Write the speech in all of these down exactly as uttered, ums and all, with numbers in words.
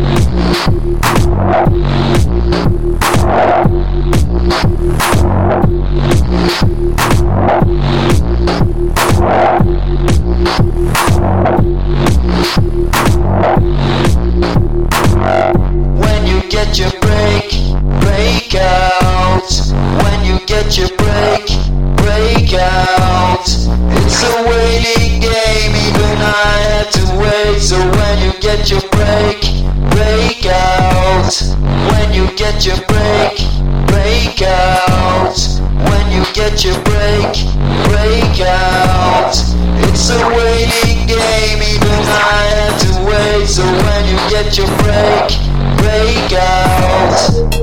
When you get your break, break out. When you get your break, break out. It's a waiting game, even I had to wait. So when you get your break, break out. When you get your break, break out. When you get your break, break out. It's a waiting game, even I had to wait. So when you get your break, break out.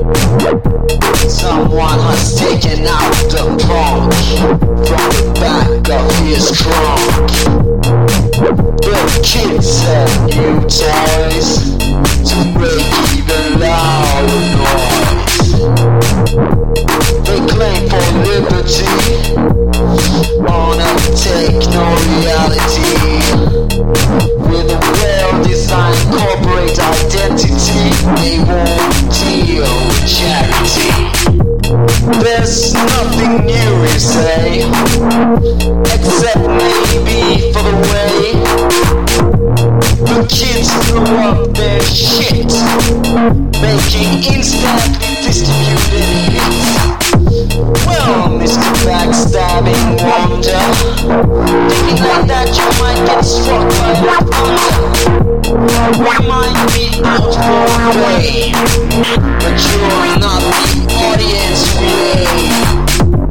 Someone has taken out the punk from the back of his trunk. The kids have new toys to make even louder noise. They claim for liberty on a techno-reality with a well-designed corporate identity. They won't deal with charity. There's nothing new, you say, except maybe for the way the kids threw up their shit, making instantly distributed hits. Well, Mister Backstabbing Wonder, thinking like that you might get struck by the thunder. You might be out for fame, but you're not the audience way.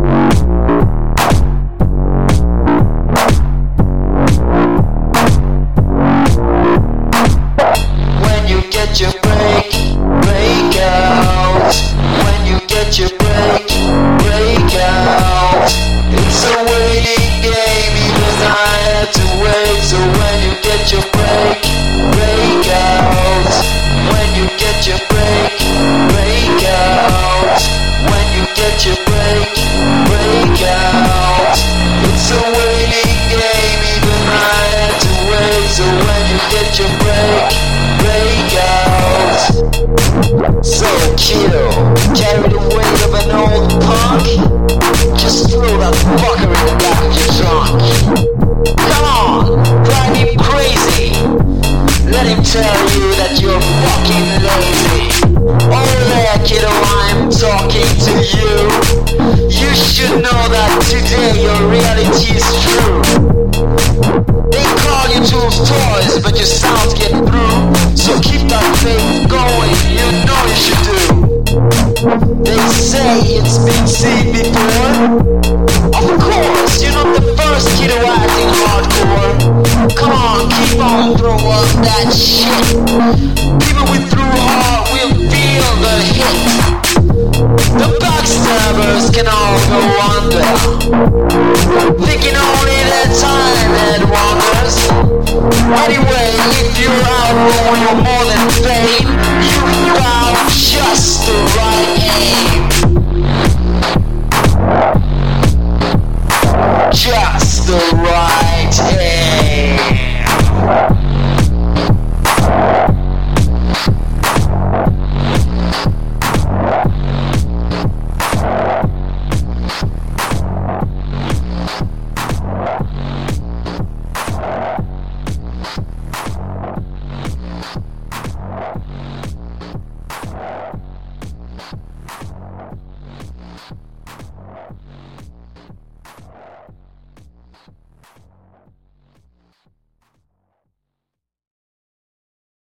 When you get your break, break out. When you get your break, break out. It's a waiting game, even I had to wait. So when you get your break, break out. When you get your break, break out. When you get your break, break out. It's a waiting game, even I had to wait. So when you get your break, break out. So kill, carry the weight of an old punk. Just throw that fucker in the back of your trunk. Come on, drive him crazy. Let him tell you that you're fucking lazy. Oh there, kiddo, I'm talking to you. You should know that today your reality is true. They call you tools toys, but your sounds get through. So keep that faith going, you know you should do. They say it's been seen before. Of course, you're not the first kid who acting hardcore. Come on, keep on, throw up that shit. People we threw hard will feel the hit. The backstabbers can all go under, thinking only their time had wonders. Anyway, if you're out for your more than fame, you found just the right aim.